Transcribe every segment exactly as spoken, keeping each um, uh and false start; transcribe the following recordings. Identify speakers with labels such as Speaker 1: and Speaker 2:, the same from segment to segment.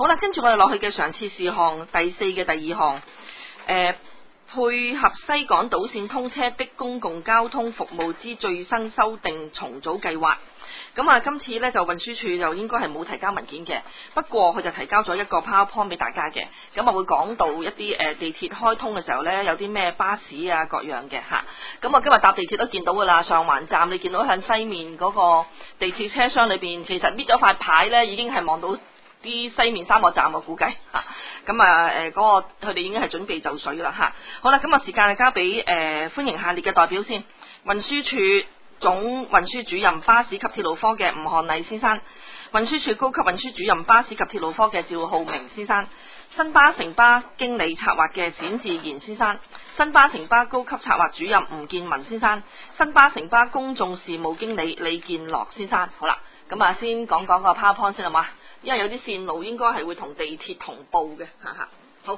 Speaker 1: 好啦，跟住我哋落去嘅常設事項第四嘅第二項，誒、呃、配合西港島線通車的公共交通服務之最新修訂重組計劃。咁啊，今次咧就運輸署就應該係冇提交文件嘅，不過佢就提交咗一個 PowerPoint 俾大家嘅，咁啊會講到一啲誒、呃、地鐵開通嘅時候咧，有啲咩巴士啊各樣嘅嚇。咁啊今日搭地鐵都見到噶啦，上環站你見到向西面嗰個地鐵車廂裏邊，其實搣咗塊牌咧，已經係望到啲西面三個站我估計嚇。咁啊誒嗰個佢哋已經係準備就緒啦嚇。好啦，咁啊時間係交俾誒、呃、歡迎下列嘅代表先，運輸署總運輸主任巴士及鐵路科嘅吳漢禮先生，運輸署高級運輸主任巴士及鐵路科嘅趙浩明先生，新巴城巴經理策劃嘅冼志賢先生，新巴城巴高級策劃主任吳建文先生，新巴城巴公眾事務經理李建樂先生。好啦，咁啊先講講個 PowerPoint 先好嘛，因為有啲線路應該係會同地鐵同步嘅，哈哈。好。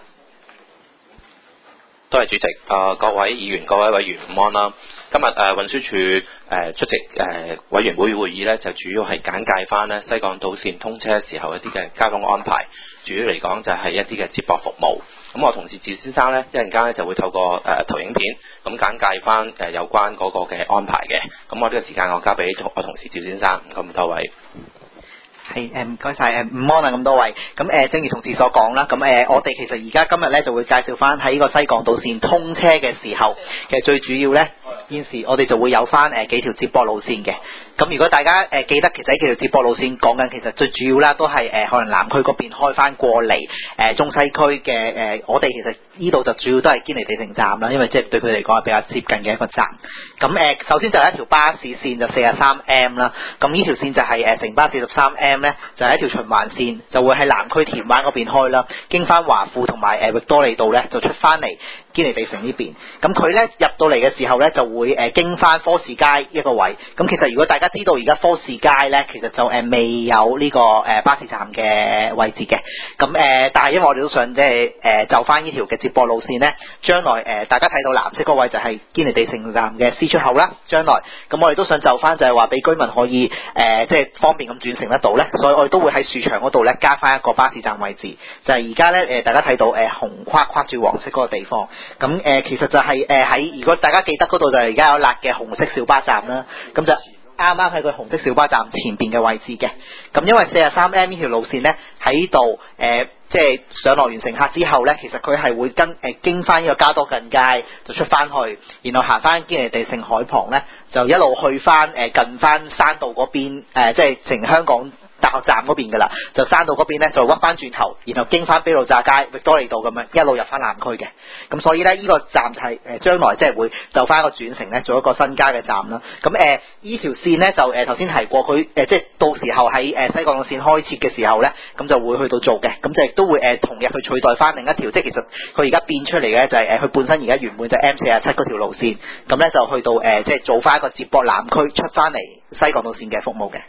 Speaker 2: 多謝主席，呃、各位議員、各位委員午安啦。今日誒、呃、運輸署誒、呃、出席誒、呃、委員會會議咧，就主要係簡介翻咧西港島線通車時候一啲嘅交通安排。主要嚟講就係一啲嘅接駁服務。咁我同事趙先生咧一陣間咧就會透過誒、呃、投影片咁簡介翻誒、呃、有關嗰個嘅安排嘅。咁我呢個時間我交俾我同事趙先生，咁多位。
Speaker 3: 係誒唔該晒誒午安啊咁多位，咁誒、呃、正如同事所講啦，咁誒、呃、我哋其實而家今日咧就會介紹翻喺呢個西港島線通車嘅時候，其實最主要咧現時我哋就會有翻誒幾條接駁路線嘅。咁如果大家誒、呃、記得其實呢幾條接駁路線講緊，其實最主要啦都係誒可能南區嗰邊開翻過嚟誒、呃、中西區嘅誒、呃，我哋其實呢度就主要都係堅尼地城站啦，因為即係對佢嚟講係比較接近嘅一個站。咁誒、呃、首先就係一條巴士線就四十三 M 啦，咁呢條線就係誒城巴四十三 M 咧，就係一條循環線，就會喺南區田灣嗰邊開啦，經翻華富同埋誒域多利道咧就出翻嚟堅尼地城呢邊。咁佢咧入到嚟嘅時候咧就會誒經翻科士街一個位。咁其實如果大家知道而家科士街咧，其實就誒未有呢個誒巴士站嘅位置嘅。咁誒，但係因為我哋都想即係誒就翻呢條嘅接駁路線咧，將來誒大家睇到藍色嗰位就係堅尼地城站嘅 C 出口啦。將來咁我哋都想就翻就係話俾居民可以誒即係方便咁轉乘得到咧，所以我哋都會喺樹牆嗰度咧加翻一個巴士站位置。就係而家咧誒大家睇到誒紅框框住黃色嗰個地方。咁誒其實就係誒喺如果大家記得嗰度就係而家有辣嘅紅色小巴站啦。咁就啱啱喺個紅色小巴站前邊嘅位置嘅。咁因為四十三 M 呢條路線咧喺度誒，即係上落完乘客之後咧，其實佢係會跟誒、呃、經翻呢個加多近街就出翻去，然後行翻堅尼地城海旁咧，就一路去翻誒、呃、近翻山道嗰邊誒，即係成香港大學站嗰邊噶啦，就山道嗰邊咧就屈翻轉頭，然後經翻卑路乍街、域多利道咁樣一路入翻南區嘅。咁所以咧呢、呢個站就係誒將來即係會就翻一個轉乘咧，做一個新加嘅站啦。咁誒呢條線咧就誒頭先提過，佢誒、呃、即係到時候喺誒、呃、西港島線開設嘅時候咧，咁就會去到做嘅。咁就亦都會誒、呃、同日去取代翻另一條，即係其實佢而家變出嚟嘅就係誒佢本身而家原本就 M 四十七嗰條路線，咁咧就去到誒、呃、即係做翻一個接駁南區出翻嚟西港島線嘅服務嘅。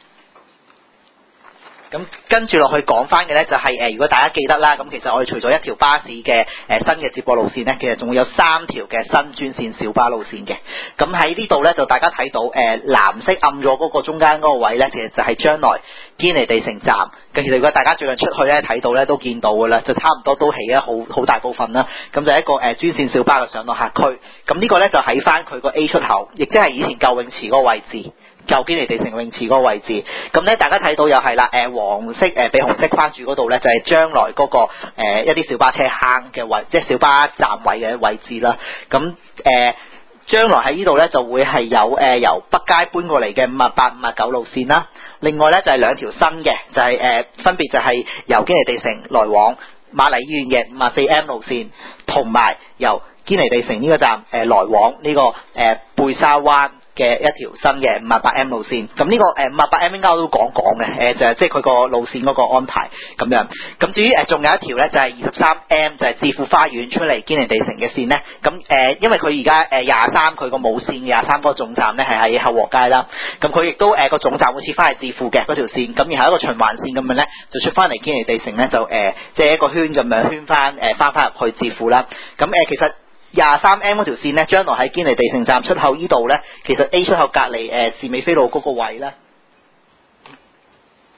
Speaker 3: 咁跟住落去講翻嘅呢，就係、是、誒，如果大家記得啦，咁其實我哋除咗一條巴士嘅誒、呃、新嘅接駁路線呢，其實仲會有三條嘅新專線小巴路線嘅。咁喺呢度呢，就大家睇到誒、呃、藍色暗咗嗰個中間嗰個位呢，其實就係將來堅尼地城站。咁其實如果大家最近出去呢，睇到呢都見到噶啦，就差唔多都起咗好好大部分啦。咁就係一個誒、呃、專線小巴嘅上落客區。咁呢個呢，就喺翻佢個 A 出口，亦即係以前舊泳池嗰個位置。舊堅尼地城泳池嗰個位置，咁咧大家睇到又係啦，誒、呃、黃色誒俾、呃、紅色框住嗰度咧，就係、是、將來嗰、那個、呃、一啲小巴車坑嘅位，即係小巴站位嘅位置啦。咁誒、呃、將來喺呢度咧就會係有誒、呃、由北街搬過嚟嘅五啊八、五啊九路線啦。另外咧就係、是、兩條新嘅，就係、是、誒、呃、分別就係由堅尼地城來往瑪麗醫院嘅五啊四 M 路線，同埋由堅尼地城呢個站誒、呃、來往呢、這個誒、呃、貝沙灣嘅一條新嘅五啊八 M 路線。咁呢、這個誒五啊八 M 應該我都講講嘅，誒、呃、就係即係佢個路線嗰個安排咁樣。咁至於誒仲有一條咧就係二十三 M 就係置富花園出嚟堅尼地城嘅線咧。咁誒、呃、因為佢而家誒廿三佢個冇線廿三嗰個總站咧係喺後和街啦。咁佢亦都誒個、呃、總站會切翻係置富嘅嗰條線。咁然後一個循環線咁樣咧就出翻嚟堅尼地城咧就誒即係一個圈咁樣圈翻誒翻翻入去置富啦。咁誒、呃、其實廿三 M 嗰條線咧，將來喺堅尼地城站出口呢度咧，其實 A 出口隔離誒士美菲路嗰個位咧，嗱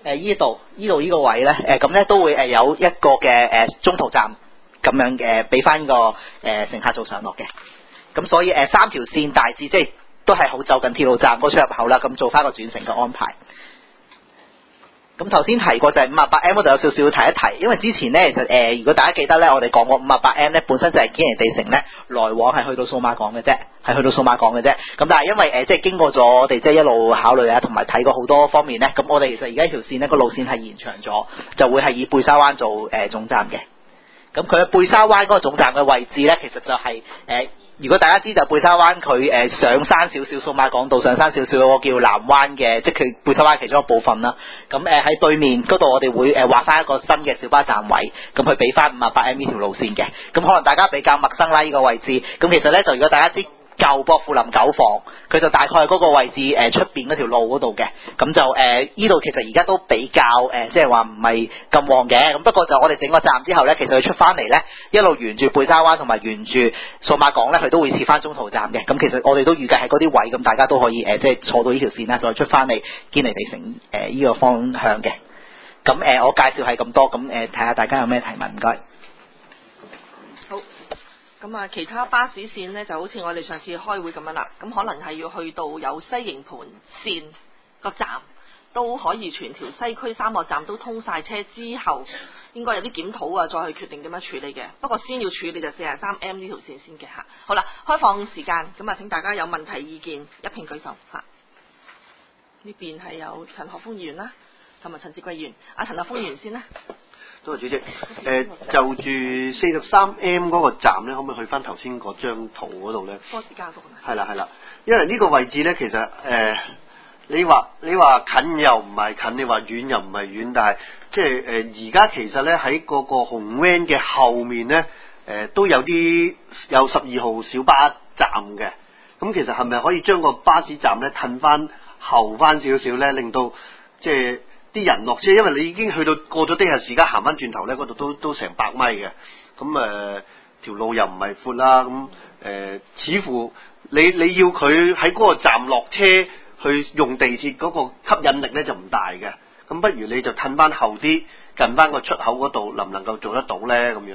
Speaker 3: 誒依度依度依個位咧，誒咁咧都會誒有一個嘅誒、呃、中途站咁樣嘅，俾翻個誒、呃、乘客做上落嘅。咁所以誒、呃、三條線大致即係都係好就近鐵路站嗰出入口啦，咁做翻個轉乘嘅安排。咁頭先提過就係五十八 M 嗰度有少少提一提，因為之前咧其實誒、呃、如果大家記得咧，我哋講過五十八 M 咧本身就係堅尼地城咧來往係去到數碼港嘅啫，係去到數碼港嘅啫。咁但係因為誒、呃、即係經過咗我哋即係一路考慮啊，同埋睇過好多方面咧，咁我哋其實而家條線呢個路線係延長咗，就會係以貝沙灣做誒、呃、總站嘅。咁佢嘅貝沙灣嗰個總站嘅位置咧，其實就係、是、誒。呃如果大家知就貝沙灣佢誒上山少少，數碼港道上山少少嗰個叫南灣嘅，即係佢貝沙灣其中一個部分啦。咁誒喺對面嗰度，我哋會誒劃翻一個新嘅小巴站位，咁去俾翻五十八 M 呢條路線嘅。咁可能大家比較陌生啦呢、這個位置。咁其實咧就如果大家知舊薄扶林九房，佢就大概係嗰個位置誒出邊嗰條路嗰度嘅。咁就誒呢度其實而家都比較誒，即係話唔係咁旺嘅。咁不過就我哋整個站之後咧，其實佢出翻嚟咧，一路沿住貝沙灣同埋沿住數碼港咧，佢都會設翻中途站嘅。咁其實我哋都預計喺嗰啲位，咁大家都可以誒，即係坐到呢條線啦，再出翻嚟堅尼地城誒呢個方向嘅。咁誒我介紹係咁多，咁誒睇下大家有咩提問，唔該。
Speaker 1: 好。咁啊，其他巴士線呢，就好似我哋上次開會咁樣啦，咁可能係要去到有西營盤線個站都可以全條西區三個站都通晒車之後，應該有啲檢討啊，再去決定點樣處理嘅。不過先要處理就四十三 M 呢條線先嘅嚇。好啦，開放時間，咁啊請大家有問題意見一併舉手嚇。呢邊係有陳學鋒議員啦，同埋陳志貴議員。阿陳學鋒議員先啦。
Speaker 4: 多謝主席。誒、呃，就住四十三 M 嗰個站咧，可唔可以去翻頭先嗰張圖嗰度咧？
Speaker 1: 科士嘉道
Speaker 4: 係啦係啦，因為呢個位置咧，其實誒、呃，你話你話近又唔係近，你話遠又唔係遠，但係即係誒而家其實咧喺嗰個紅 van 嘅後面咧，誒、呃、都有啲有十二號小巴站嘅。咁其實係咪可以將個巴士站咧褪翻後翻少少咧，令到即係啲人落車，因為你已經去到過咗的士時間，行翻轉頭咧，嗰度都都成百米嘅。咁誒條路又唔係闊啦，咁誒、呃、似乎你你要佢喺嗰個站落車去用地鐵嗰個吸引力咧就唔大嘅。咁不如你就褪翻後啲，近翻個出口嗰度，能唔能夠做得到咧？咁樣。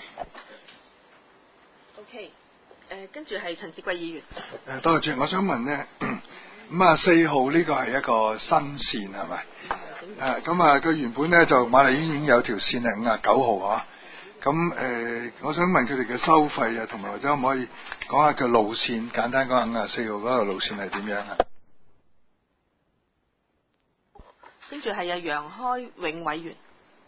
Speaker 1: OK，誒跟住係陳志貴議員。
Speaker 5: 誒多謝主席，我想問咧，五啊四號呢個係一個新線係咪？誒咁啊，佢原本咧就瑪麗醫院有條線係五啊九號啊，咁誒、呃，我想問佢哋嘅收費啊，同埋或者可唔可以講下個路線，簡單講下五啊四號嗰個路線係點樣啊？
Speaker 1: 跟住係阿楊開永委員。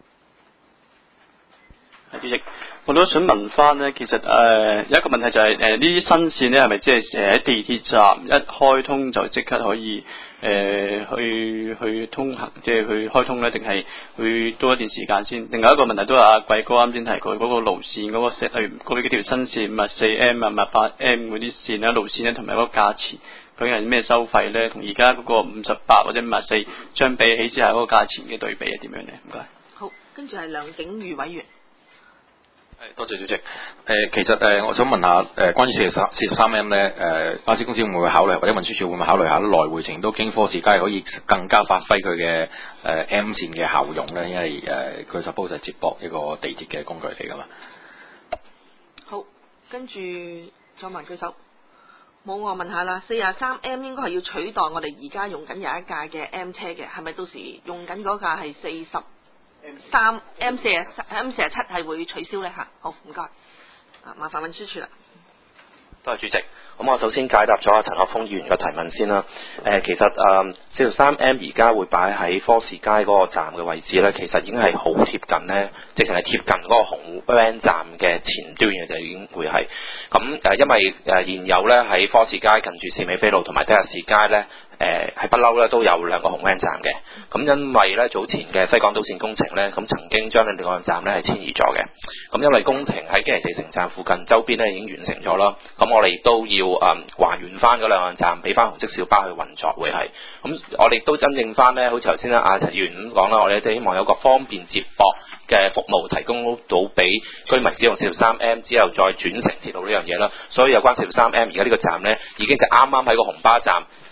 Speaker 6: 係主席，我都想問翻呢，其實誒、呃、有一個問題就係誒呢啲新線呢係咪即係誒喺地鐵站一開通就即刻可以誒、呃、去去通行，即係去開通呢？定係去多一段時間先？另外一個問題都係阿貴哥啱先提過嗰個路線嗰、嗰個石去嗰幾條新線五啊四 M 啊五啊八 M 嗰啲線咧路線呢，同埋嗰個價錢究竟係咩收費呢？同而家嗰個五十八或者五啊四相比起之下嗰個價錢嘅對比係點樣呢？唔該。
Speaker 1: 好，跟住係梁景瑜委員。
Speaker 7: 多謝主席。誒、呃，其實誒、呃，我想問下誒、呃，關於四十三四十三 M 咧，誒，巴士公司會唔會考慮，或者運輸署會唔會考慮下來回程都經科士街可以更加發揮佢嘅誒 M 線嘅效用咧？因為誒，佢 suppose 係接駁一個地鐵嘅工具嚟噶嘛。
Speaker 1: 好，跟住再問舉手。冇，我問下啦，四十三 M 應該係要取代我哋而家用緊有一架嘅 M 車嘅，係咪到時用緊嗰架係四十？三 M 四啊 M 四啊七係會取消咧嚇，好唔該，啊麻煩運輸署啦。
Speaker 2: 多謝主席。咁我首先解答咗阿陳學鋒議員嘅提問先啦。誒、呃，其實誒四十三 M 而家會擺喺科士街嗰個站嘅位置咧，其實已經係好貼近咧，直情係貼近嗰個紅 van 站嘅前端嘅就已經會係。咁誒、呃，因為誒現有咧喺科士街近住士美菲路同埋的士街咧。誒係不嬲咧，都有兩個紅 van 站嘅。咁因為咧早前嘅西港島線工程咧，咁曾經將呢兩個站咧係遷移咗嘅。咁因為工程喺堅尼地城站附近周邊咧已經完成咗啦。咁我哋都要誒、嗯、還原翻嗰兩個站，俾翻紅色小巴去運作會係。咁我哋都真正翻咧，好似頭先阿陳議員咁講啦，我哋都希望有個方便接駁嘅服務提供到俾居民使用四十三 M 之後再轉乘鐵路呢樣嘢啦。所以有關四十三 M 而家呢個站咧，已經就啱啱喺個紅巴站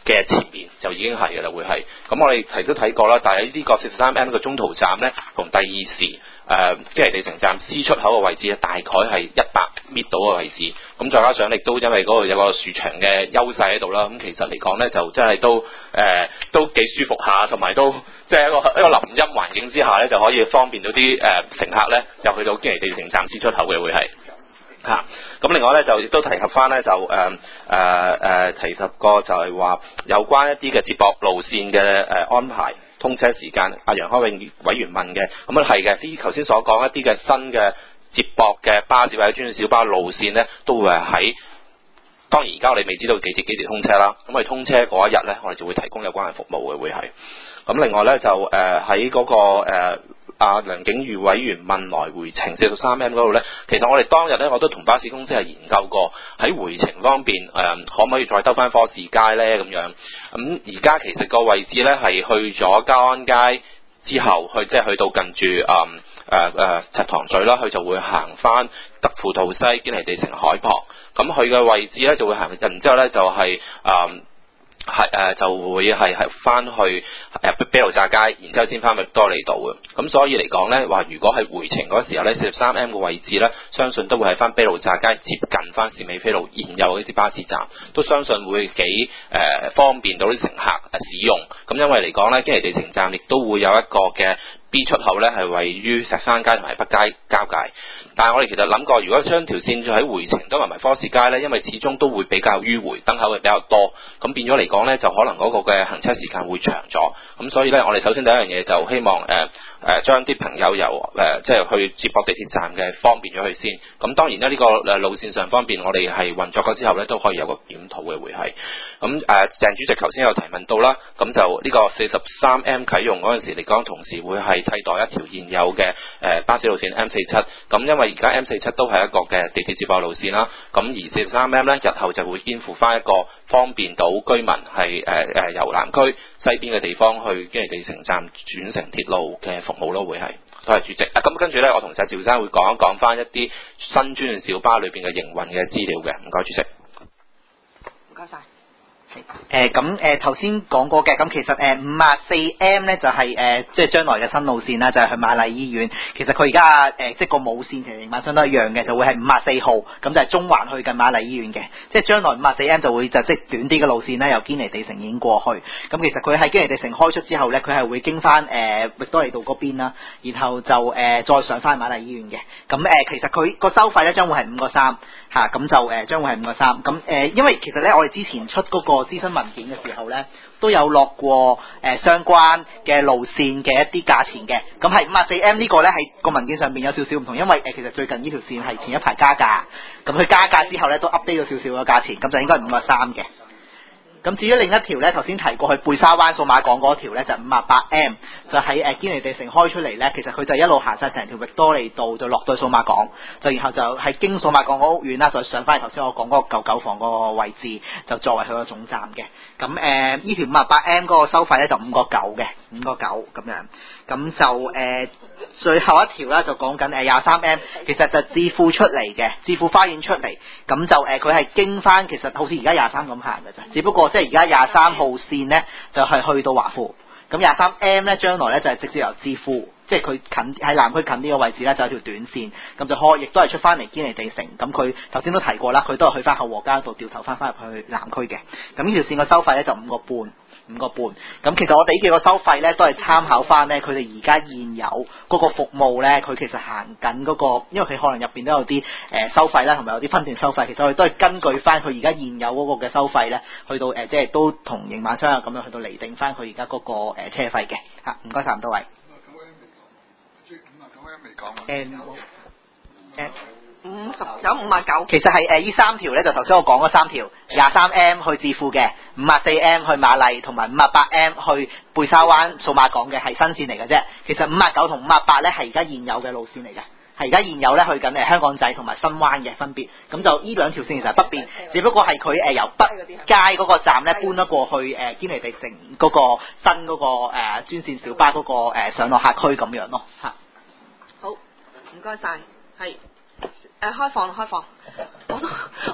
Speaker 2: 嘅前面就已經係嘅啦，會係。咁我哋提都睇過啦，但係呢個四十三 M 嘅中途站咧，同第二時誒堅尼地城站 C 出口嘅位置咧，大概係一百米到嘅位置。咁再加上亦都因為嗰度有個樹牆嘅優勢喺度啦，咁其實嚟講咧就真係都誒、呃、都幾舒服下，同埋都即係一個一個林蔭環境之下咧，就可以方便到啲誒、呃、乘客咧，就去到堅尼地城站 C 出口嘅會係。嚇，咁、啊、另外咧就亦都提及翻咧就誒誒誒提及過就係話有關一啲嘅接駁路線嘅誒、呃、安排通車時間，阿楊開永委員問嘅，咁啊係嘅，啲頭先所講一啲嘅新嘅接駁嘅巴士或者專線小巴路線咧，都會係喺當然而家我哋未知道幾時幾時通車啦，咁我哋通車嗰一日咧，我哋就會提供有關嘅服務嘅會係。咁另外咧就誒喺嗰個誒。呃阿、啊、梁景瑜委員問來回程四十三 M 嗰度呢，其實我哋當日呢，我都同巴士公司係研究過喺回程方面誒、呃，可唔可以再兜翻科士街呢？咁樣。咁而家其實個位置呢，係去咗嘉安街之後，去即係去到近住誒誒誒石塘咀啦，佢就會行翻德輔道西堅尼地城海旁。咁佢嘅位置呢，就會行，然之後呢，就係、是、誒。呃係誒、呃、就會係係翻去誒卑路乍街，然之後先翻去多利道嘅。咁所以嚟講咧，話如果係回程嗰時候咧，四十三 M 嘅位置咧，相信都會係翻卑路乍街接近翻士美菲路現有呢啲巴士站，都相信會幾誒、呃、方便到啲乘客使用。咁因為嚟講咧，堅尼地城站亦都會有一個嘅 B 出口咧，係位於石山街同埋北街交界。但係我哋其實諗過，如果將條線再喺回程都埋埋科士街咧，因為始終都會比較迂迴，燈口會比較多，咁變咗嚟講咧，就可能嗰個嘅行車時間會長咗。咁所以咧，我哋首先第一樣嘢就希望誒誒、呃、將啲朋友由誒、呃、即係去接駁地鐵站嘅方便咗佢先。咁當然咧，呢、這個誒路線上方面，我哋係運作咗之後咧，都可以有個檢討嘅會係。咁誒鄭主席頭先有提問到啦，咁就呢個四十三 M 啟用嗰陣時嚟講，同時會係替代一條現有嘅誒、呃、巴士路線 M 四七。咁因為而家 M 四七都係一個嘅地鐵接駁路線啦，咁而四十三 M 咧，日後就會肩負翻一個方便到居民係誒誒由南區西邊嘅地方去堅尼地城站轉乘鐵路嘅服務咯，會係。多謝主席。啊，咁跟住咧，我同石趙生會講一講翻一啲新專線小巴裏邊嘅營運嘅資料嘅，唔該主席。
Speaker 1: 唔該晒。
Speaker 3: 誒咁誒頭先講過嘅，咁其實誒五啊四 M 咧就係誒即係將來嘅新路線啦，就係、是、去瑪麗醫院。其實佢而家誒即係個母線其實營運商都一樣嘅，就會係五啊四號，咁就係中環去近瑪麗醫院嘅。即係將來五啊四 M 就會就即係短啲嘅路線咧，由堅尼地城已經過去。咁其實佢喺堅尼地城開出之後咧，佢係會經翻誒域多利道嗰邊啦，然後就誒、呃、再上翻瑪麗醫院嘅。咁誒、呃、其實佢個收費咧將會係五個三嚇，咁就誒將會係五個三。咁誒因為其實咧我哋之前出嗰個諮詢文件嘅時候咧，都有落過誒、呃、相關嘅路線嘅一啲價錢嘅。咁係五啊四 M 呢個咧喺個文件上邊有少少唔同，因為誒、呃、其實最近呢條線係前一排加價，咁佢加價之後咧都 update 咗少少嘅價錢，咁就應該係五啊三嘅。咁至於另一條咧，頭先提過去貝沙灣數碼港嗰條咧就五啊八 M， 就喺誒堅尼地城開出嚟咧，其實佢就一路行晒成條域多利道就落到數碼港，就然後就係經數碼港嗰屋苑啦，就上翻嚟頭先我講嗰個舊九房嗰個位置，就作為佢個總站嘅。咁誒呢條五啊八 M 嗰個收費咧就五個九嘅，五個九咁樣。咁就誒、呃、最後一條啦，就講緊誒廿三 M， 其實就置富出嚟嘅，置富花園出嚟，咁就誒佢係經翻，其實好似而家廿三咁行嘅啫，只不過即係而家廿三號線咧就係、是、去到華富，咁廿三 M 咧將來咧就係、是、直接由置富，即係佢近喺南區近啲嘅位置咧就有條短線，咁就開，亦都係出翻嚟堅尼地城，咁佢頭先都提過啦，佢都係去翻後和街度掉頭翻翻入去南區嘅，咁呢條線嘅收費咧就五個半。五個半，咁其實我哋呢幾個收費咧都係參考翻咧佢哋而家現有嗰個服務咧，佢其實行緊嗰個，因為佢可能入邊都有啲誒、呃、收費啦，同埋有啲分段收費，其實我哋都係根據翻佢而家現有嗰個嘅收費咧，去到誒、呃、即係都同營辦商啊咁樣去到釐定翻佢而家嗰個誒、呃、車費嘅嚇，唔該晒咁多位。誒誒。
Speaker 1: 五十九五啊九，
Speaker 3: 其實係誒呢三條咧，就頭先我講嗰三條，廿三 M 去置富嘅，五啊四 M 去瑪麗，同埋五啊八 M 去貝沙灣數碼港嘅係新線嚟嘅啫。其實五啊九同五啊八咧係而家現有嘅路線嚟嘅，係而家現有咧去緊誒香港仔同埋新灣嘅分別。咁就呢兩條線其實係不變，只不過係佢誒由北街嗰個站咧搬咗過去誒堅尼地城嗰個新嗰、嗰個誒專、呃、線小巴嗰、嗰個誒、呃、上落客區咁樣咯嚇。
Speaker 1: 好，唔該晒，係。誒、呃、開放開放，我都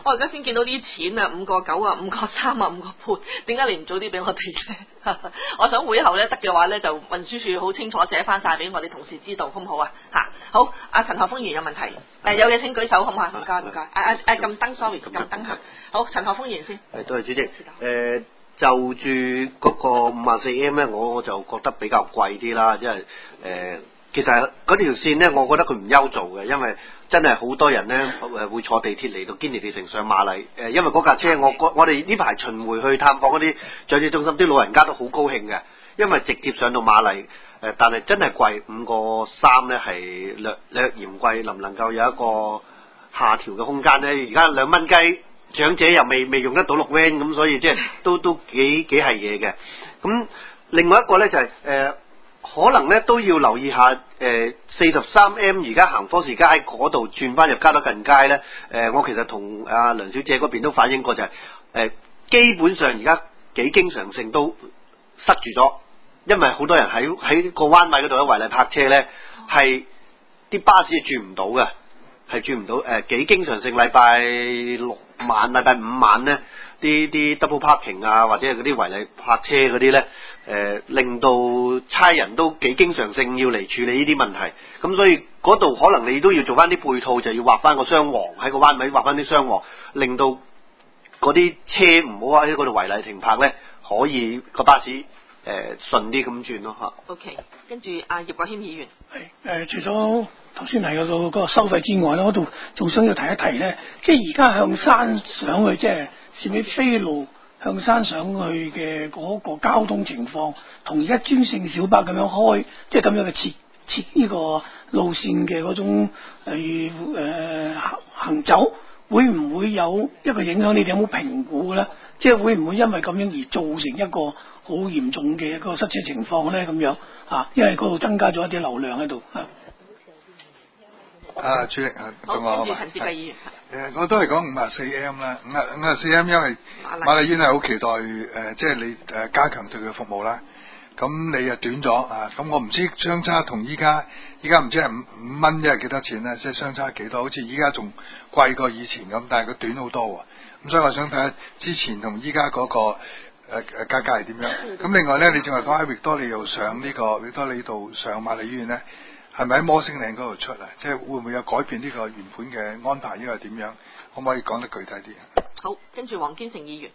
Speaker 1: 我而家先見到啲錢啊，五個九啊，五個三啊，五個半，點解你唔早啲俾我哋咧？我想會後咧得嘅話咧，就運輸署好清楚寫翻晒俾我哋同事知道，好唔好啊？嚇，好，阿陳學鋒議員有問題，誒、呃、有嘢請舉手，好唔好啊？唔該唔該，誒誒誒撳燈 ，sorry，撳燈嚇。好，陳學鋒議員先。
Speaker 4: 係，多謝主席。誒、呃，就住嗰個五萬四 M 咧，我我就覺得比較貴啲啦，因為誒、呃，其實嗰條線咧，我覺得佢唔憂做嘅，因為真係好多人咧誒會坐地鐵嚟到堅尼地城上瑪麗，誒、呃，因為嗰架車我我哋呢排巡迴去探訪嗰啲長者中心，啲老人家都好高興嘅，因為直接上到瑪麗，誒、呃，但係真係貴，五個三咧係略略嫌貴，能唔能夠有一個下調嘅空間咧？而家兩蚊雞。長者又未未用得到六 van 咁，所以即係都都幾幾係嘢嘅。咁另外一個咧就係、是、誒、呃，可能咧都要留意下誒四十三 M 而家行科士街嗰度轉翻入加多近街咧。誒、呃，我其實同阿梁小姐嗰邊都反映過、就是，就係誒基本上而家幾經常性都塞住咗，因為好多人喺喺個彎位嗰度咧違例泊車咧，係啲巴士係轉唔到嘅。係轉唔到，誒、呃、幾經常性禮拜六晚、禮拜五晚咧，啲啲 double parking 啊，或者係嗰啲違例泊車嗰啲咧，誒、呃、令到差人都幾經常性要嚟處理呢啲問題。咁所以嗰度可能你都要做翻啲配套，就要畫翻個雙黃喺個彎位畫翻啲雙黃，令到嗰啲車唔好喺嗰度違例停泊咧，可以個巴士誒、呃、順啲咁轉咯嚇。
Speaker 1: OK， 跟住阿葉國謙議員。
Speaker 8: 係誒、呃，除咗頭先提嗰個個收費之外咧，我度仲想要提一提咧，即係而家向山上去，即係是尾飛路向山上去嘅嗰個交通情況，同而家專線小巴咁樣開，即係咁樣嘅設設呢個路線嘅嗰種誒誒行行走，會唔會有一個影響？你哋有冇評估咧？即係會唔會因為咁樣而造成一個好嚴重嘅一個塞車情況咧？咁樣啊，因為嗰度增加咗一啲流量喺度啊。
Speaker 5: 啊，主席啊，
Speaker 1: 好，
Speaker 5: 仲有
Speaker 1: 跟住陳志繼議員。
Speaker 5: 誒，我都係講五啊四 M 啦，五啊五啊四 M， 因為瑪麗醫院係好期待誒、呃，即係你誒加強對佢嘅服務啦。咁你又短咗啊？咁我唔知相差同依家，依家唔知係五五蚊一係幾多錢咧？即係相差幾多？好似依家仲貴過以前咁，但係佢短好多喎。咁所以我想睇下之前同依家嗰個誒誒價格係點樣。咁另外咧，你正話講喺域多利道上呢、這個域多利道上瑪麗醫院咧，係咪喺摩星嶺嗰度出啊？即係會唔會有改變呢個原本嘅安排？因為點樣？可唔可以講得具體啲？
Speaker 1: 好，跟住黃堅成議員。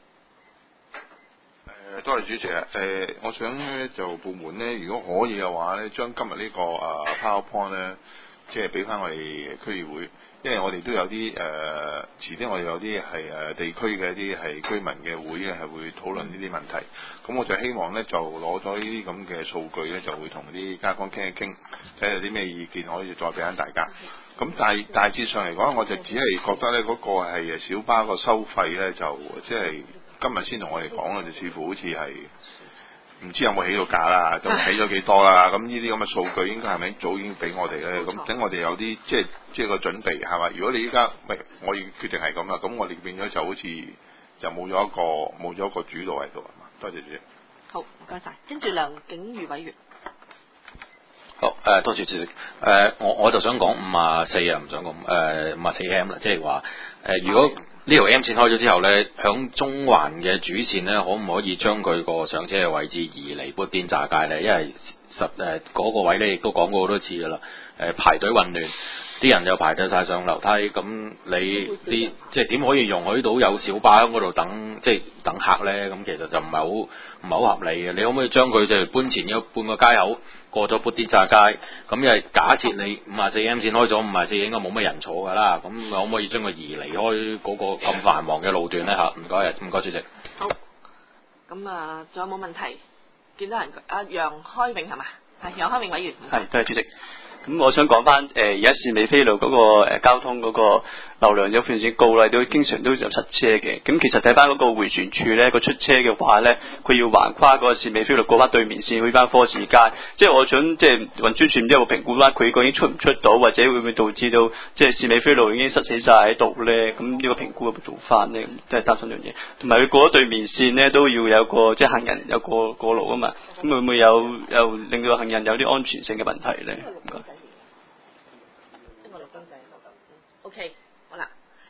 Speaker 9: 誒，多謝主席啊！誒、呃，我想咧就部門咧，如果可以嘅話咧，將今日呢、這個啊 PowerPoint 咧，即係俾翻我哋區議會，因為我哋都有啲誒，遲啲我哋有啲係誒地區嘅一啲係居民嘅會咧，係會討論呢啲問題。咁我就希望咧，就攞咗呢啲咁嘅數據咧，就會同啲街坊傾一傾，睇下有啲咩意見可以再俾翻大家。咁大大致上嚟講，我就只係覺得咧，嗰、那個係小巴個收費咧，就即係今日先同我哋講啦，就似乎好似係唔知有冇起到價啦，就起咗幾多啦。咁呢啲咁嘅數據應該係咪早已經俾我哋咧？咁等我哋有啲即係即係個準備係嘛？如果你依家喂，我已決定係咁啦，咁我哋變咗就好似就冇咗一個冇咗一個主導喺度係嘛？多謝主席。
Speaker 1: 好，唔該晒。跟住梁景瑜委員。
Speaker 7: 好誒、呃，多謝主席。誒、呃，我我就想講五啊四啊，唔想講誒五啊四 M 啦，即係話誒，如果呢條 M 線開咗之後咧，響中環嘅主線咧，可唔可以將佢個上車嘅位置移離砵甸乍街咧？因為實誒嗰個位咧，亦都講過好多次噶啦。誒、呃、排隊混亂，啲人又排得晒上樓梯，咁你啲即係點可以容許到有小巴喺嗰度等，即係等客咧？咁其實就唔係好唔係好合理嘅。你可唔可以將佢就搬前咗半個街口？過咗砵甸乍街，咁因為假設你五啊四 M 線開咗，五啊四應該冇乜人坐噶啦，咁可唔可以將佢移離開嗰個咁繁忙嘅路段咧？嚇，唔該，唔該主席。
Speaker 1: 好，咁啊，仲有冇問題？見到人阿楊開永係嘛？係楊開永委員。
Speaker 6: 係，多謝主席。咁我想講翻誒，而家士美菲路嗰個誒交通嗰個流量有非常之高啦，都經常都有塞車嘅。咁其實睇翻嗰個迴旋處咧，個出車嘅話咧，佢要橫跨嗰個士美菲路過翻對面線去翻科士街。即係我想即係運輸署唔知有冇評估翻佢究竟出唔出到，或者會唔會導致到即係士美菲路已經塞死晒喺度咧？咁呢個評估有冇做翻咧？即係擔心樣嘢。同埋佢過咗對面線咧，都要有個即係行人有個過路啊嘛。咁會唔會有又令到行人有啲安全性嘅問題咧？唔該。
Speaker 1: O、okay, K， 好啦，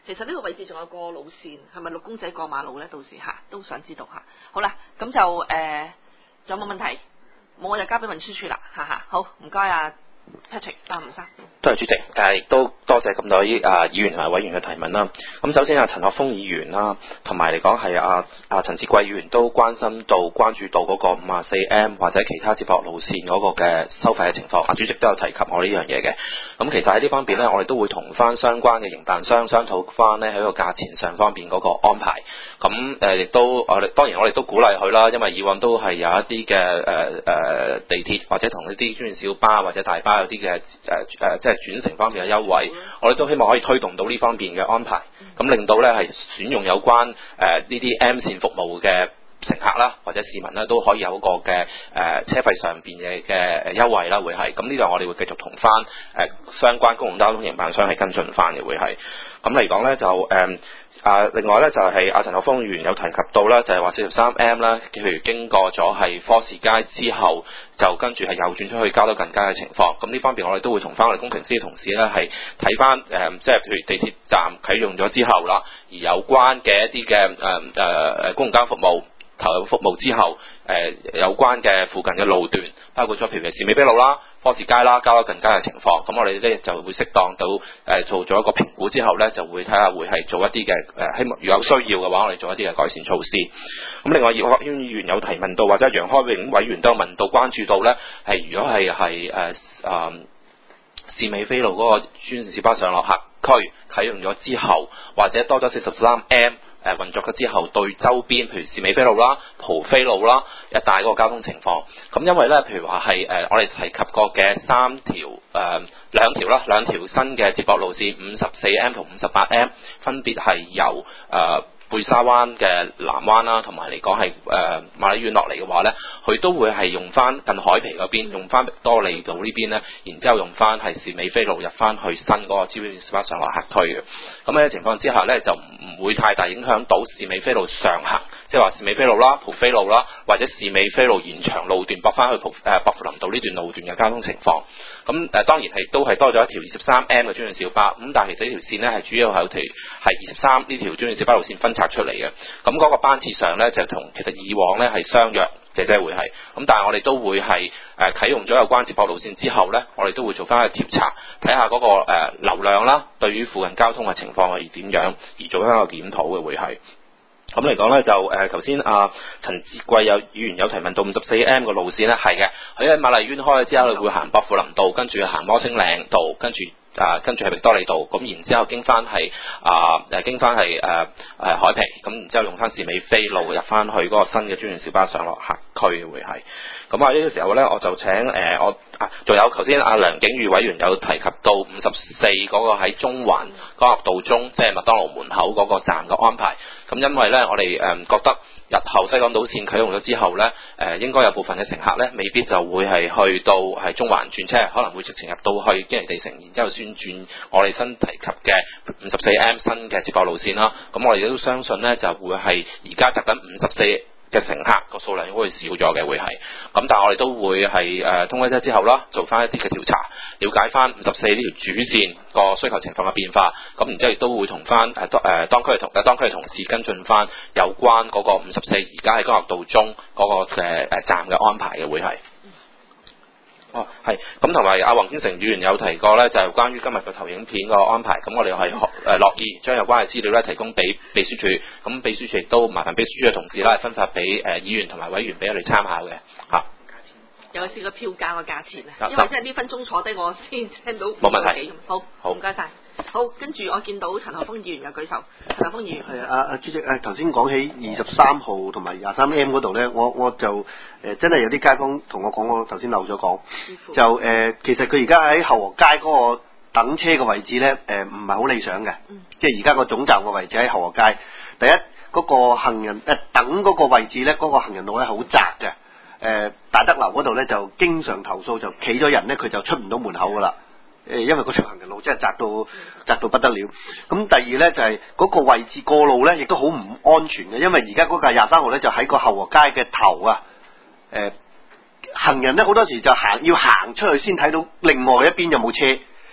Speaker 1: 其實呢個位置仲有個路線，係咪綠公仔過馬路咧？到時嚇都想知道嚇。好啦，咁就誒，仲、呃、有冇問題？冇我就交俾運輸處啦，哈哈。好，唔該啊 Patrick， 阿吳生。
Speaker 2: 多謝主席，但係亦都多謝咁多位啊議員同埋委員嘅提問啦。咁首先啊，陳學鋒議員啦，同埋嚟講係啊啊陳志貴議員都關心到關注到嗰個五啊四 M 或者其他接駁路線嗰個嘅收費嘅情況。啊，主席都有提及我呢樣嘢嘅。咁其實喺呢方面呢，我哋都會同翻相關嘅營辦商商討翻呢喺個價錢上方面嗰個安排。咁誒亦都我哋當然我哋都鼓勵佢啦，因為以往都係有一啲嘅誒誒地鐵或者同一啲專線小巴或者大巴有啲嘅誒誒即係轉乘方面嘅優惠，我哋都希望可以推動到呢方面嘅安排，咁令到咧係選用有關誒呢啲 M 線服務嘅乘客啦，或者市民咧都可以有一個嘅誒、呃、車費上邊嘅嘅優惠啦，會係咁呢度我哋會繼續同翻誒相關公共交通營辦商係跟進翻嘅，會係咁嚟講咧就誒。呃啊，另外咧就係、是、阿陳學鋒議員有提及到啦，就係話四十三 M 啦，譬如經過咗係科士街之後，就跟住係右轉出去交到近街嘅情況。咁呢方面我哋都會同翻我哋工程師嘅同事咧係睇翻誒，即係譬如地鐵站啟用咗之後啦，而有關嘅一啲嘅誒誒誒公共交通服務投入服務之後，誒、呃、有關嘅附近嘅路段，包括咗譬如係士美菲路啦、科士街啦、交到近街嘅情況，咁我哋咧就會適當到誒、呃、做咗一個評估之後咧，就會睇下會係做一啲嘅誒，希望如果有需要嘅話，我哋做一啲嘅改善措施。咁另外葉國謙議員有提問到，或者楊開永委員都有問到關注到咧，係如果係係誒誒士美菲路嗰個專線小巴上落客區啟用咗之後，或者多咗四十三 M。誒運作咗之後，對周邊譬如士美菲路啦、蒲飛路啦一帶嗰個交通情況，咁因為咧，譬如話係誒我哋提及過嘅三條誒、呃、兩條啦，兩條新嘅接駁路線五十四 M 同五十八 M， 分別係由誒、呃貝沙灣嘅南灣啦，同埋嚟講係誒瑪麗醫院落嚟嘅話咧，佢都會係用翻近海皮嗰邊，用翻域多利道呢邊咧，然之後用翻係士美菲路入翻去新嗰個招標小巴上落客區嘅。咁喺情況之下咧，就唔會太大影響到士美菲路上行，即係話士美菲路啦、蒲飛路啦，或者士美菲路延長路段駁翻去蒲誒薄扶林道呢段路段嘅交通情況。咁誒、呃、當然係都係多咗一條二十三 M 嘅專線小巴，咁但係其實呢條線咧係主要係有條係二十三呢條專線小巴路線分拆出嚟嘅。咁嗰個班次上咧就同其實以往咧係相約，姐姐會係咁，但係我哋都會係誒啟用咗有關接駁路線之後咧，我哋都會做翻個調查，睇下嗰個誒、呃、流量啦，對於附近交通嘅情況係點樣，而做翻個檢討嘅會係。咁嚟講咧就誒頭先阿陳志貴有議員有提問到五十四 M 嘅路線咧，係嘅，佢喺瑪麗醫院開咗之後，會行薄扶林道，跟住行摩星嶺道，跟住啊跟住係域多利道，咁然之後經翻係啊誒經翻係誒誒海皮，咁然之後用翻士美菲路入翻去嗰個新嘅專線小巴上落客區會係。咁啊呢個時候咧，我就請誒、呃、我啊，仲有頭先阿梁景宇委員有提及到五十四嗰個喺中環干諾道中，即係麥當勞門口嗰個站嘅安排。咁因為咧，我哋誒、呃、覺得日後西港島線啟用咗之後咧，誒、呃、應該有部分嘅乘客咧，未必就會係去到係中環轉車，可能會直情入到去堅尼地城，然之後先轉我哋新提及嘅五十四 M 新嘅接駁路線啦。咁我哋都相信咧，就會係而家集緊五十四嘅乘客個數量應該會少咗嘅，會係咁，但係我哋都會係誒、呃、通關之後啦，做翻一啲嘅調查，了解翻五十四呢條主線個需求情況嘅變化，咁然之後亦都會同翻誒誒當區嘅同誒當區嘅同事跟進翻有關嗰個五十四而家喺干諾道中嗰個嘅誒站嘅安排嘅會係。哦，係，咁同埋阿黃天成議員有提過咧，就係、是、關於今日嘅投影片個安排，咁我哋係誒樂意將有關嘅資料咧提供俾秘書處，咁秘書處亦都麻煩秘書處嘅同事啦，分發俾誒、呃、議員同埋委員俾我哋參考嘅嚇。
Speaker 1: 有試過票價個價錢啊，因為即係呢分鐘坐低我先聽到
Speaker 2: 冇問題。
Speaker 1: 好，好唔該晒。好，跟住我見到陳學鋒議員有舉手，陳學鋒議員。
Speaker 4: 係啊，阿主席誒頭先講起二十三號同埋廿三 M 嗰度咧，我我就誒、呃、真係有啲街坊同我講，我頭先漏咗講，就誒、呃、其實佢而家喺後河街嗰個等車嘅位置咧，誒唔係好理想嘅，嗯、即係而家個總站嘅位置喺後河街。第一嗰、那個行人誒、呃、等嗰個位置咧，嗰、那個行人路咧好窄嘅，誒、呃、大德樓嗰度咧就經常投訴，就企咗人咧佢就出唔到門口噶啦。誒，因為嗰條行人路真係窄到窄到不得了。咁第二呢，就係、是、嗰個位置過路呢，亦都好唔安全嘅。因為而家嗰架廿三號呢，就喺個後河街嘅頭啊。誒、呃，行人呢，好多時就行要行出去先睇到另外一邊有冇車。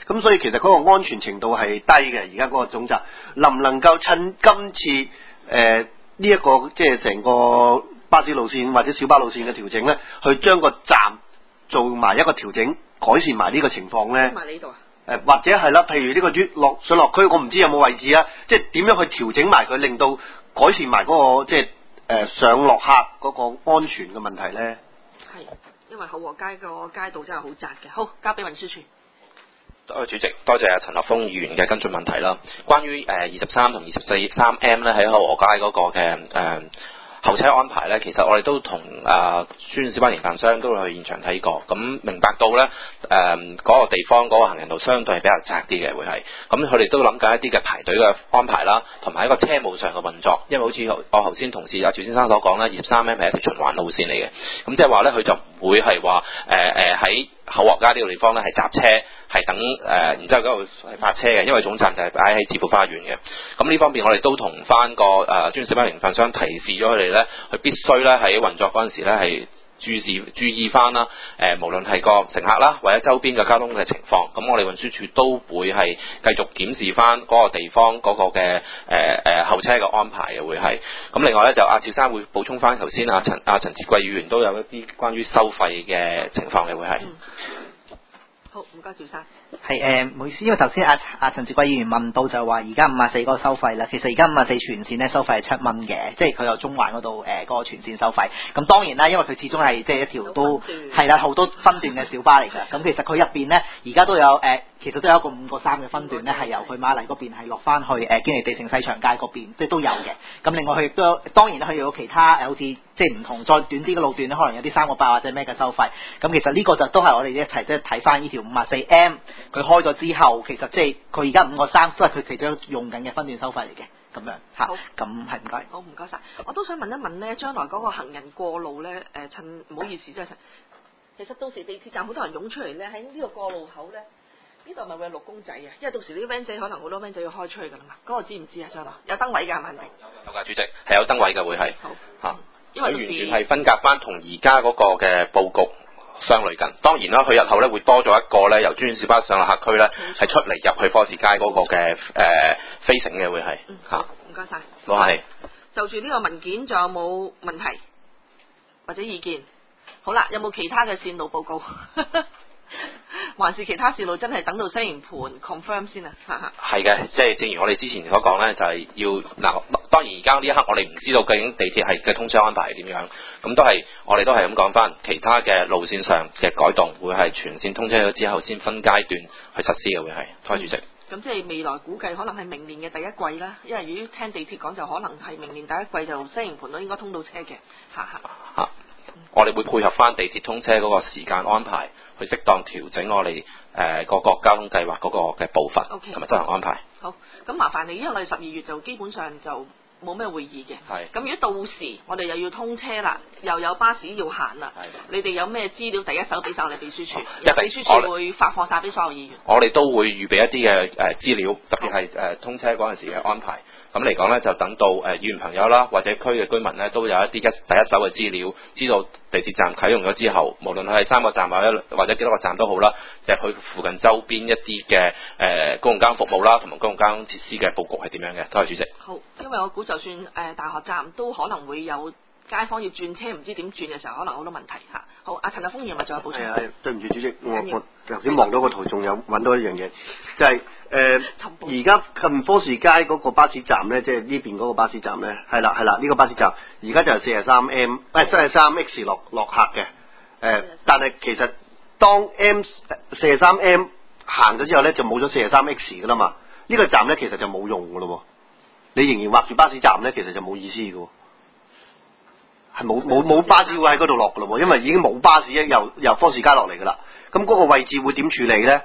Speaker 4: 咁所以其實嗰個安全程度係低嘅。而家嗰個總站能唔能夠趁今次誒呢一個即係成個巴士路線或者小巴路線嘅調整咧，去將個站做埋一個調整，改善埋呢個情況咧？
Speaker 1: 埋呢度啊？
Speaker 4: 誒或者係啦，譬如呢個月落上落區，我唔知有冇位置啊，即係點樣去調整埋佢，令到改善埋嗰個即係誒上落客嗰個安全嘅問題咧？
Speaker 1: 係，因為厚和街個街道真係好窄嘅。好，交俾運輸署。
Speaker 2: 多謝主席，多謝阿陳立峰議員嘅跟進問題啦。關於誒二十三同二十四三 M 咧喺厚和街嗰個嘅誒。呃候車安排咧，其實我哋都同誒專線小巴營辦商都會去現場睇過，咁明白到咧誒嗰個地方嗰個行人路相對係比較窄啲嘅，會係咁佢哋都諗緊一啲嘅排隊嘅安排啦，同埋一個車務上嘅運作，因為好似我頭先同事阿趙先生所講啦，二十三 M 係一條循環路線嚟嘅，咁即係話咧佢就唔會係話誒誒喺厚和街呢個地方咧係閘車，係等誒、呃，然之後嗰度係發車嘅，因為總站就係擺喺置富花園嘅。咁呢方面我哋都同翻個誒專線小巴營辦商提示咗佢哋咧，佢必須咧喺運作嗰陣時咧係注視注意翻啦。誒、呃，無論係個乘客啦，或者周邊嘅交通嘅情況，咁我哋運輸署都會係繼續檢視翻嗰個地方嗰個嘅誒誒候車嘅安排嘅，會係。咁另外咧就阿趙生會補充翻頭先阿陳阿陳志貴議員都有一啲關於收費嘅情況嘅，會係。
Speaker 1: 嗯好，唔該，趙生。
Speaker 3: 係誒，唔好意思，因為頭先阿阿陳志貴議員問到就話而家五啊四嗰個收費啦，其實而家五啊四全線咧收費係七蚊嘅，即係佢有中環嗰度誒嗰個全線收費。咁當然啦，因為佢始終係即係一條都係啦好多分段嘅小巴嚟㗎。咁其實佢入邊咧而家都有誒、呃，其實都有一個五個三嘅分段咧，係由佢馬麗嗰邊係落翻去誒堅尼地城西長街嗰邊，即係都有嘅。咁另外佢亦都有當然佢有其他好似即係唔同再短啲嘅路段咧，可能有啲三個八或者咩嘅收費。咁其實呢個就都係我哋一齊即係睇翻呢條五啊四 M。佢開咗之後，其實即係佢而家五個三都係佢其中用緊嘅分段收費嚟嘅，咁樣嚇。
Speaker 1: 好，
Speaker 3: 咁係唔該。
Speaker 1: 好，唔該晒。我都想問一問呢，將來嗰個行人過路呢，誒、呃、趁唔好意思，即係其實到時地鐵站好多人湧出嚟呢，喺呢個過路口呢，呢度咪會有綠公仔啊？因為到時啲 van 仔可能好多 van 仔要開出去㗎啦嘛。嗰、那個知唔知啊？將來有燈位㗎係咪？
Speaker 2: 有㗎，主席係有燈位嘅，會係。好嚇，
Speaker 1: 嗯、因為
Speaker 2: 佢完全係分隔翻同而家嗰個嘅佈局相類近，當然啦，佢日後咧會多咗一個咧，由專線小巴上落客區咧，係出嚟入去科士街嗰個嘅誒、呃、飛城嘅會係嚇。
Speaker 1: 唔該晒。
Speaker 2: 我係
Speaker 1: 就住呢個文件，仲有冇問題或者意見？好啦，有冇其他嘅線路報告？還是其他線路真係等到西營盤 confirm 先啊？
Speaker 2: 係嘅，即係正如我哋之前所講咧，就係、是、要嗱，當然而家呢一刻我哋唔知道究竟地鐵係嘅通車安排係點樣，咁都係我哋都係咁講翻，其他嘅路線上嘅改動會係全線通車咗之後先分階段去實施嘅，會係。多謝主席。
Speaker 1: 咁即係未來估計可能係明年嘅第一季啦，因為如果聽地鐵講就可能係明年第一季就西營盤都應該通到車嘅，嚇嚇。嚇！
Speaker 2: 我哋會配合翻地鐵通車嗰個時間安排，去適當調整我哋誒個個交通計劃嗰個嘅步伐同埋執行安排。
Speaker 1: 好，咁麻煩你，因為我哋十二月就基本上就冇咩會議嘅。係。咁如果到時我哋又要通車啦，又有巴士要行啦，你哋有咩資料第一手俾晒我哋秘書處，秘書處會發放晒俾所有議員。
Speaker 2: 我哋都會預備一啲嘅誒資料，特別係誒通車嗰陣時嘅安排。咁嚟講咧，就等到誒議員朋友啦，或者區嘅居民咧，都有一啲一第一手嘅資料，知道地鐵站啟用咗之後，無論佢係三個站或者或者幾多個站都好啦，就係、是、去附近周邊一啲嘅誒公共交通服務啦，同埋公共交通設施嘅佈局係點樣嘅？多謝主席。
Speaker 1: 好，因為我估就算誒、呃、大學站都可能會有街坊要轉車，唔知點轉嘅時候，可能好多問題嚇。好，阿陳立峰議員咪仲有補充？係啊，
Speaker 4: 對唔住主席，我我頭先望到個圖，仲有揾到一樣嘢，就係誒而家近科士街嗰個巴士站咧，即係呢邊嗰個巴士站咧，係啦係啦，呢、這個巴士站而家就係四十三 M， 唔係四十三 X 落落客嘅，誒、呃，但係其實當 M 四十三 M 行咗之後咧，就冇咗四十三 X 噶啦嘛，呢、這個站咧其實就冇用噶咯，你仍然畫住巴士站咧，其實就冇意思嘅。係冇冇冇巴士會喺嗰度落噶咯，因為已經冇巴士咧，由由科士街落嚟噶啦。咁嗰個位置會點處理咧？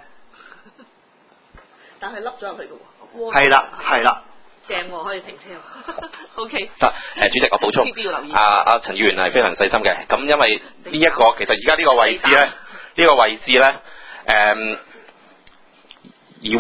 Speaker 1: 但係凹咗入去嘅喎。
Speaker 4: 係啦，係啦。
Speaker 1: 正喎，可以停車。O K。
Speaker 2: 得誒，主席我補充。阿阿陳議員係非常細心嘅。咁因為呢、這、一個其實而家呢個位置咧，呢、這個位置咧，誒、嗯、以往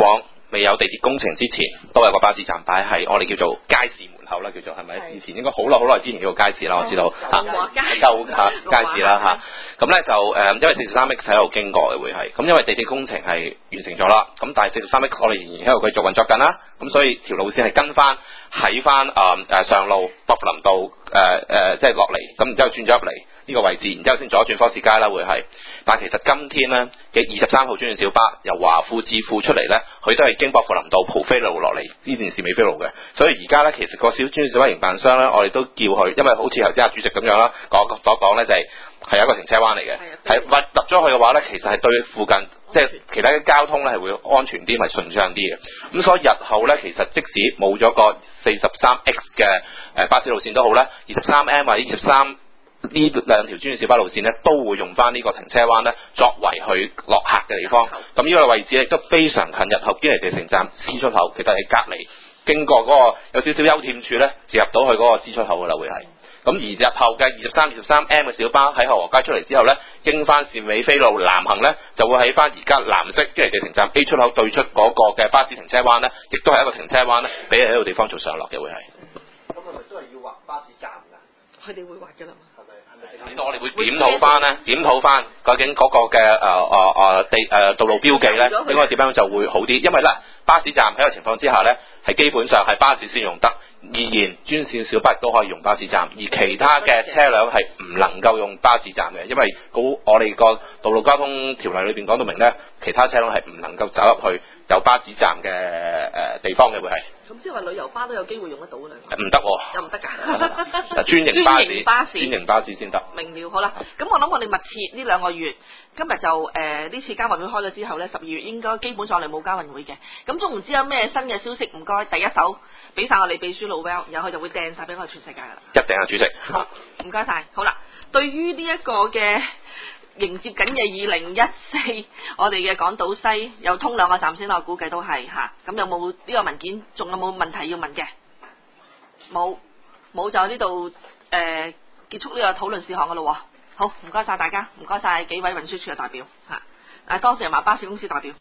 Speaker 2: 未有地鐵工程之前，都有個巴士站擺喺我哋叫做街市門口啦，叫做係咪？以前應該好耐好耐之前叫做街市啦，我知道嚇，舊嚇街市啦嚇。咁咧就誒，因為四十三 X 喺度經過嘅會係，咁因為地鐵工程係完成咗啦，咁但係四十三 X 我哋仍然喺度繼續運作緊啦，咁所以條路線係跟翻喺翻誒誒上路薄扶林道誒誒，即係落嚟，咁然之後轉咗入嚟呢個位置，然之後先左轉科士街啦會係。但係其實今天咧嘅二十三號專線小巴由華富置富出嚟咧，佢都係經薄扶林道蒲飛路落嚟呢段是美飛路嘅，所以而家咧其實個小專線小巴營辦商咧，我哋都叫佢，因為好似頭先阿主席咁樣啦講所講咧就係、是、係一個停車灣嚟嘅，係入入咗去嘅話咧，其實係對附近即係其他嘅交通咧係會安全啲，咪順暢啲嘅。咁所以日後咧，其實即使冇咗個四十三 X 嘅誒巴士路線都好咧，二十三 M 或者二十三呢兩條專線小巴路線咧，都會用翻呢個停車灣咧作為去落客嘅地方。咁呢個位置亦都非常近日後堅尼地城站 C 出口，其實係隔離經過嗰個有少少休憩處咧，就入到去嗰個 C 出口噶啦會係。咁而日後嘅二十三、二十三 M 嘅小巴喺後河街出嚟之後咧，經翻善美飛路南行咧，就會喺翻而家藍色堅尼地城站 A 出口對出嗰個嘅巴士停車灣咧，亦都係一個停車灣咧，俾你喺度地方做上落嘅會係。
Speaker 4: 咁係咪都係要畫巴士站㗎？
Speaker 1: 佢哋會畫㗎啦。
Speaker 2: 呢度我哋會檢討翻咧，檢討翻究竟嗰個嘅誒誒誒地誒、呃、道路標記咧，應該點樣就會好啲。因為咧巴士站喺個情況之下咧，係基本上係巴士先用得，而然專線小巴亦都可以用巴士站，而其他嘅車輛係唔能夠用巴士站嘅，因為我哋個道路交通條例裏邊講到明咧，其他車輛係唔能夠走入去有巴士站嘅誒、呃、地方嘅會係。
Speaker 1: 咁即係話旅遊巴都有機會用得到嘅啦。
Speaker 2: 唔得喎，
Speaker 1: 又唔得㗎。
Speaker 2: 專營巴士，
Speaker 1: 專營巴士，
Speaker 2: 專營巴士先得。
Speaker 1: 明了，好啦。咁我諗我哋密切呢兩個月，今日就誒呢、呃、次交運會開咗之後咧，十二月應該基本上我哋冇交運會嘅。咁仲唔知有咩新嘅消息？唔該，第一手俾晒我哋秘書老 Well，然後佢就會掟晒俾我哋全世界㗎啦。
Speaker 2: 一定啊，主席。
Speaker 1: 好，唔該晒。好啦，對於呢一個嘅迎接緊嘅二零一四，我哋嘅港島西有通兩個站先，我估計都係嚇。咁有冇呢個文件？仲有冇問題要問嘅？冇，冇就呢度誒結束呢個討論事項㗎咯喎。好，唔該晒大家，唔該晒幾位運輸署嘅代表嚇。誒，多謝埋巴士公司代表。